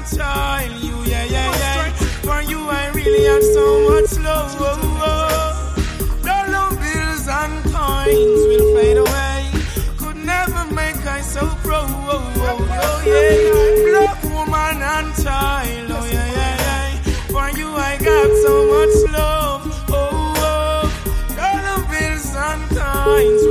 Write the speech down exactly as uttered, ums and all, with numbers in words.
child. You, yeah, yeah, yeah. For you, I really have so much love. Oh, oh. Dollar bills and coins will fade away. Could never make I so proud. Oh, oh, oh, yeah. Black woman and child. Oh, yeah, yeah, yeah. For you, I got so much love. Oh, oh. Dollar bills and coins